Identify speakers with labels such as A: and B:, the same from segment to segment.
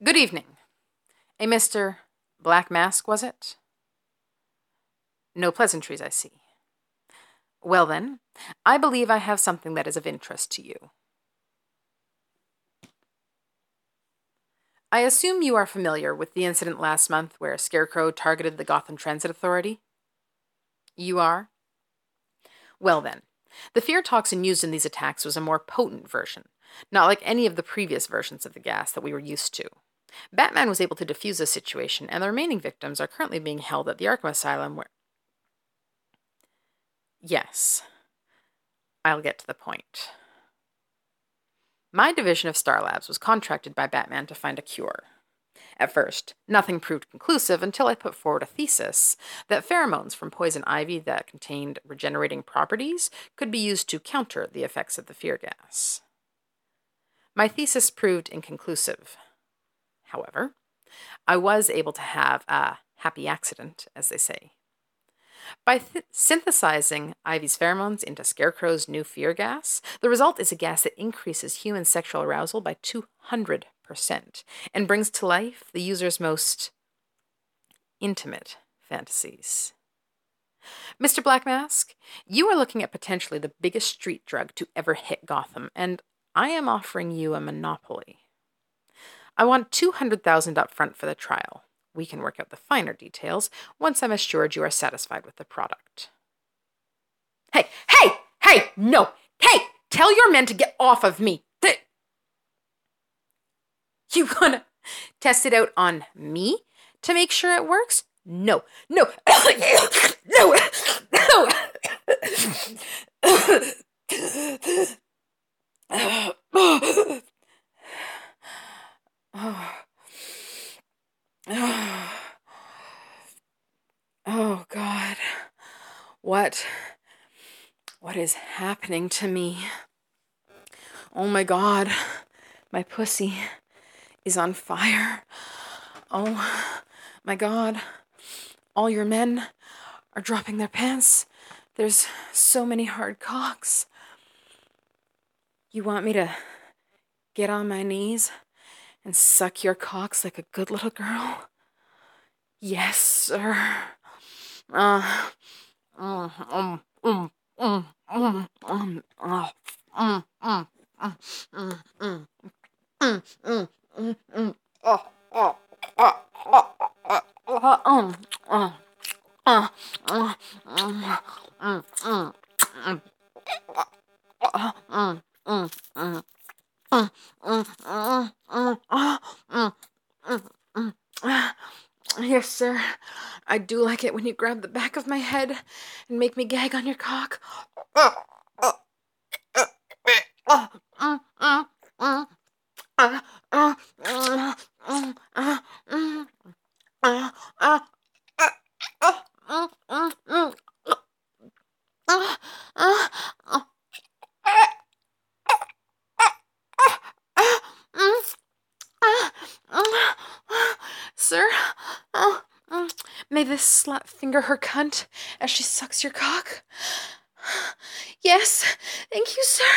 A: Good evening. A Mr. Black Mask, was it? No pleasantries, I see. Well, then, I believe I have something that is of interest to you. I assume you are familiar with the incident last month where Scarecrow targeted the Gotham Transit Authority? You are? Well, then, the fear toxin used in these attacks was a more potent version, not like any of the previous versions of the gas that we were used to. Batman was able to defuse the situation, and the remaining victims are currently being held at the Arkham Asylum where... Yes, I'll get to the point. My division of Star Labs was contracted by Batman to find a cure. At first, nothing proved conclusive until I put forward a thesis that pheromones from poison ivy that contained regenerating properties could be used to counter the effects of the fear gas. My thesis proved inconclusive. However, I was able to have a happy accident, as they say. By synthesizing Ivy's pheromones into Scarecrow's new fear gas, the result is a gas that increases human sexual arousal by 200% and brings to life the user's most intimate fantasies. Mr. Black Mask, you are looking at potentially the biggest street drug to ever hit Gotham, and I am offering you a monopoly. I want $200,000 up front for the trial. We can work out the finer details once I'm assured you are satisfied with the product. Hey, no! Hey, tell your men to get off of me! You gonna test it out on me to make sure it works? No. No! Oh, God. What is happening to me? Oh, my God. My pussy is on fire. Oh, my God. All your men are dropping their pants. There's so many hard cocks. You want me to get on my knees and suck your cocks like a good little girl? Yes, sir. Yes, sir. I do like it when you grab the back of my head and make me gag on your cock. Sir, may this slut finger her cunt as she sucks your cock? Yes, thank you, sir.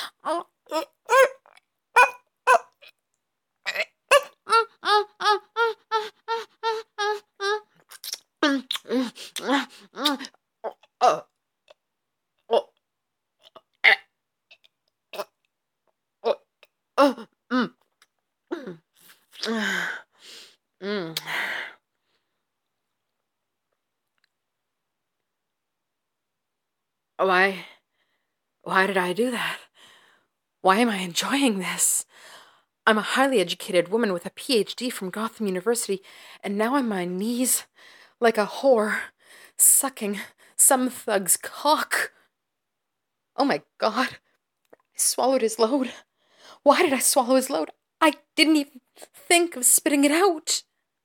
A: Why did I do that? Why am I enjoying this? I'm a highly educated woman with a PhD from Gotham University, and now I'm on my knees like a whore, sucking some thug's cock. Oh my God, I swallowed his load. Why did I swallow his load? I didn't even think of spitting it out.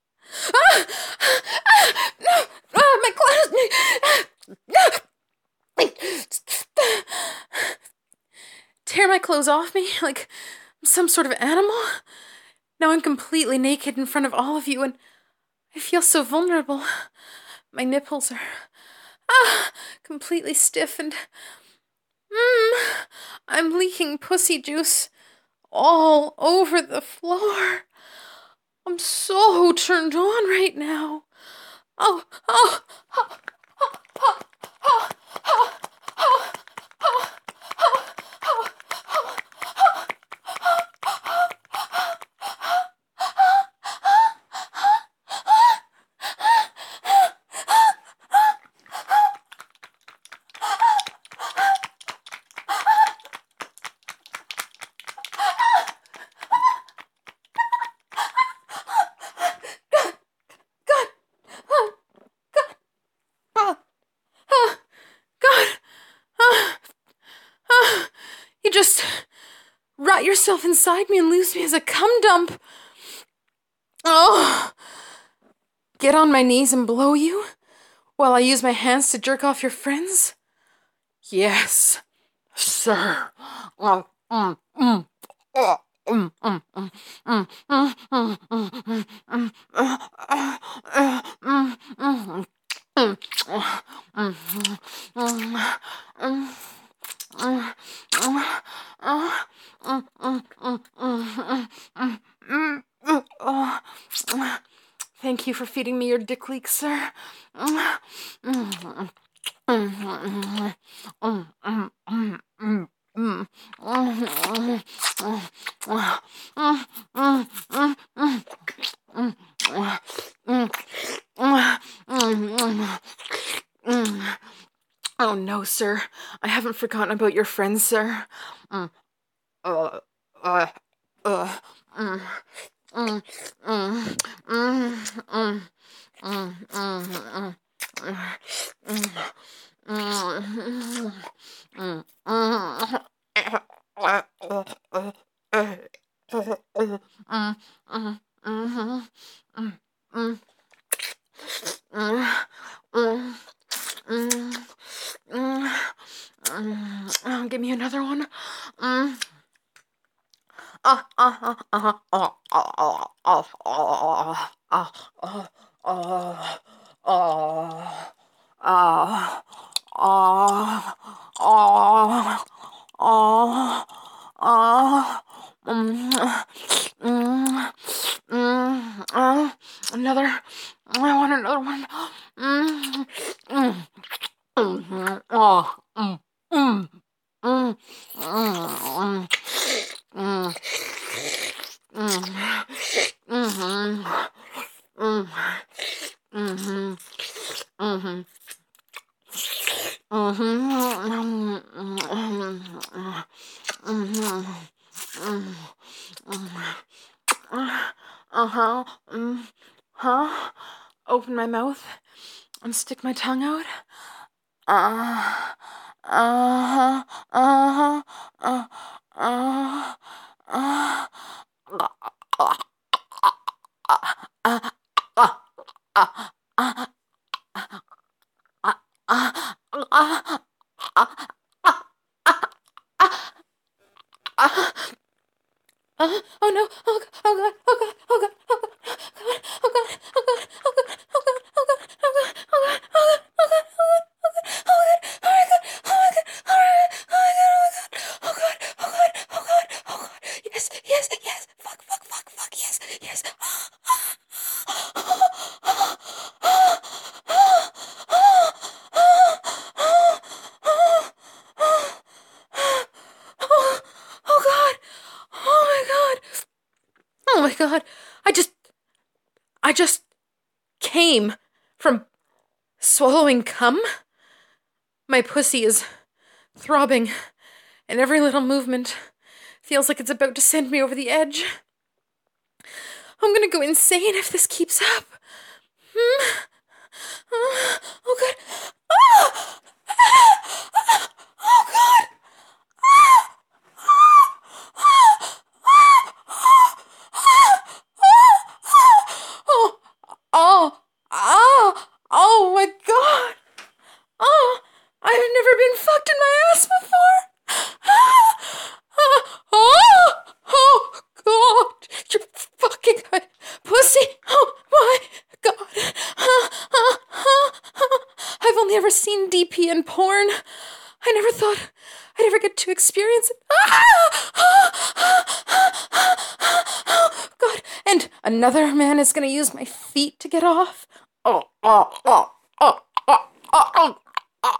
A: My clothes! Tear my clothes off me like I'm some sort of animal? Now I'm completely naked in front of all of you, and I feel so vulnerable. My nipples are completely stiff, and I'm leaking pussy juice all over the floor. I'm so turned on right now. Oh, oh, oh, oh, oh, oh, oh, oh, oh, oh, God, oh, God, oh, oh, God, oh, oh, you just rot yourself inside me and lose me as a cum dump. Oh, get on my knees and blow you while I use my hands to jerk off your friends? Yes, sir. Oh, oh, mm, mm, mm, mm, mm, mm, mm, mm, mm, mm, Thank you for feeding me your dick leak, sir. Oh no, sir. I haven't forgotten about your friends, sir. Mm, uh, uh, uh, mm, mm, mm, mm, mm, mm, mm, give me another one. Another. I want another one. Oh. Uh-huh. Huh? Open my mouth and stick my tongue out. Uh, uh-huh. Uh-huh. Uh, uh, oh no! Oh God! Oh God! Oh God! Oh God! Oh God! Oh God! Oh God! Oh God! Oh God! Oh God! Oh God! Oh God! Oh God! Oh God! Oh God! Oh my God! Oh my God! Oh my God! Oh my God! Oh God! Oh God! Oh God! Oh God! Yes! Yes! Yes! Fuck! Fuck! Fuck! Fuck! Yes! Yes! Oh God! Oh my God! Oh my God! I just came from swallowing cum. My pussy is throbbing, and every little movement feels like it's about to send me over the edge. I'm gonna go insane if this keeps up. Oh God! Ah! Oh God! Oh, oh, oh, oh my God! Oh, I've never been fucked in my ass before. Oh, oh God! You're fucking good, pussy. Oh my God! I've only ever seen DP in porn. I never thought I'd ever get to experience it. God, and Another man is gonna use my feet to get off. Oh, oh, oh, oh, oh, oh, oh,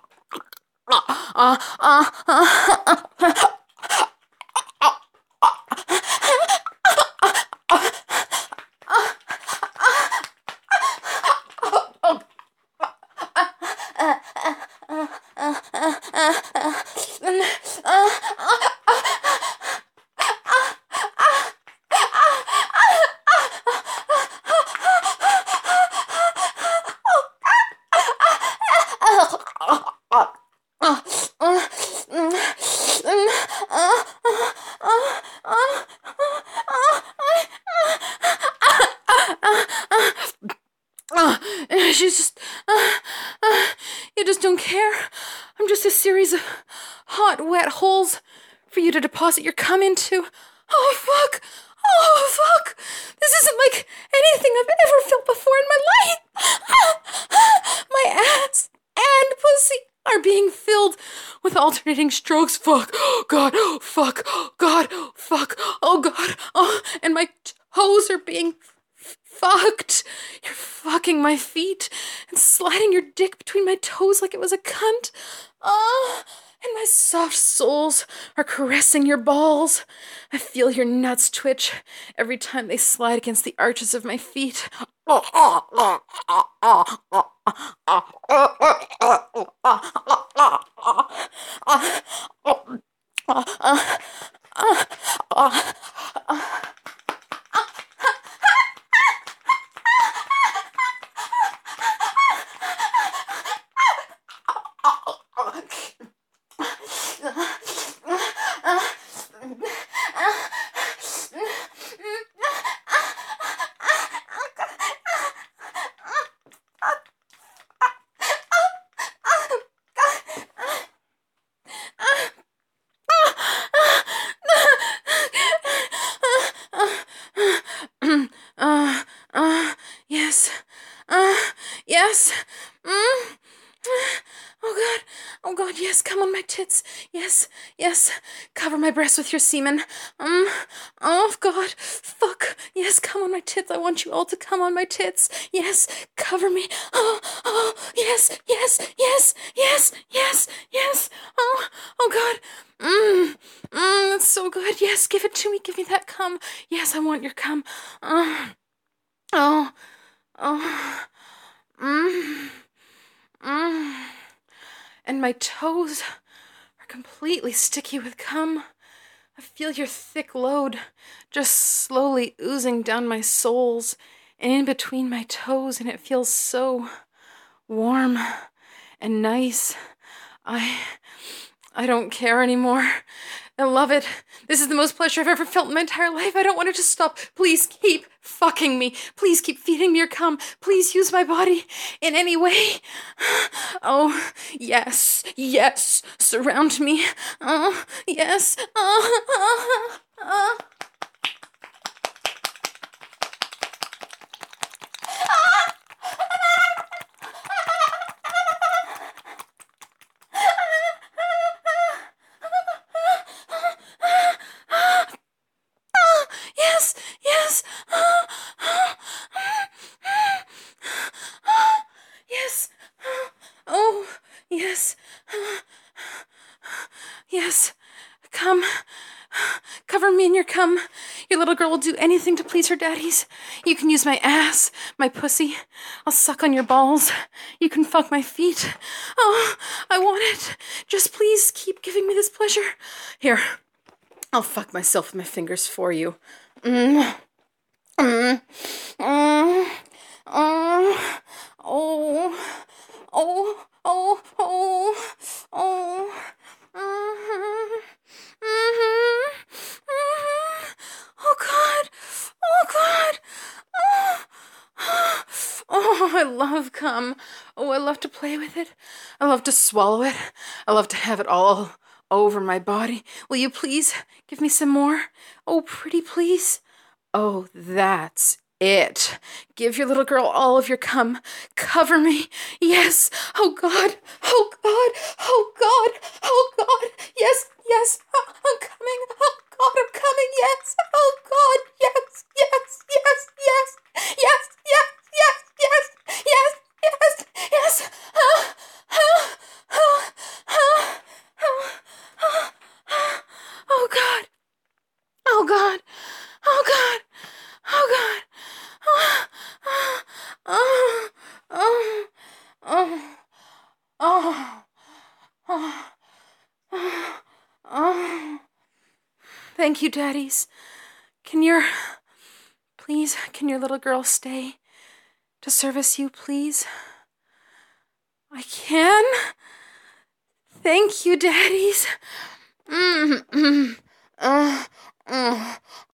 A: she's just, you just don't care. I'm just a series of hot, wet holes for you to deposit your cum into. Oh, fuck. Oh, fuck. This isn't like anything I've ever felt before in my life. My ass and pussy are being filled with alternating strokes. Fuck. Oh, God. Oh, fuck. Oh, God. Oh, fuck. Oh, God. Oh, and my toes are being fucked. You're fucking my feet and sliding your dick between my toes like it was a cunt. And my soft soles are caressing your balls. I feel your nuts twitch every time they slide against the arches of my feet. Yes. Yes. Oh, God. Oh, God, yes. Come on my tits. Yes. Yes. Cover my breasts with your semen. Oh, God. Fuck. Yes, come on my tits. I want you all to come on my tits. Yes. Cover me. Oh, yes. Yes. Yes. Yes. Yes. Yes. Oh, God. That's so good. Yes, give it to me. Give me that cum. Yes, I want your cum. Oh, oh, mm, mm. And my toes are completely sticky with cum. I feel your thick load just slowly oozing down my soles and in between my toes, and it feels so warm and nice. I don't care anymore. I love it. This is the most pleasure I've ever felt in my entire life. I don't want it to stop. Please keep fucking me. Please keep feeding me your cum. Please use my body in any way. Oh, yes, yes. Surround me. Oh, yes. Yes, yes. Yes. Oh, yes. Yes. Come. Cover me in your cum. Your little girl will do anything to please her daddies. You can use my ass, my pussy. I'll suck on your balls. You can fuck my feet. Oh, I want it. Just please keep giving me this pleasure. Here, I'll fuck myself with my fingers for you. Mm. Mm. Mm. Oh. Oh. Oh. Oh. Oh. Oh. Mm-hmm. Mm-hmm. Mm-hmm. Oh, God. Oh, God. Oh. Oh, I love cum. Oh, I love to play with it. I love to swallow it. I love to have it all over my body. Will you please give me some more? Oh, pretty please. Oh, that's it. Give your little girl all of your cum. Cover me. Yes. Oh, God. Oh, God. Oh, God. Oh, God. Yes. Yes. I'm coming. Oh, God. I'm coming. Yes. Oh, God. Yes. Yes. Yes. Yes. Oh, oh, oh, oh. Thank you, Daddies. Can your, please, can your little girl stay to service you, please? I can? Thank you, Daddies. Mm, mm, uh, uh,